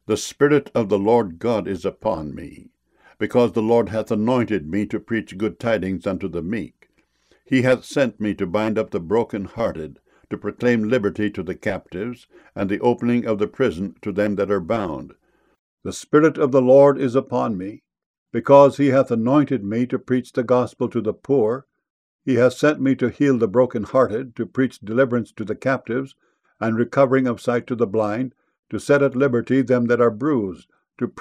The Spirit of the Lord God is upon me, because the Lord hath anointed me to preach good tidings unto the meek. He hath sent me to bind up the brokenhearted, to proclaim liberty to the captives, and the opening of the prison to them that are bound. The Spirit of the Lord is upon me, because he hath anointed me to preach the gospel to the poor. He hath sent me to heal the brokenhearted, to preach deliverance to the captives, and recovering of sight to the blind, to set at liberty them that are bruised,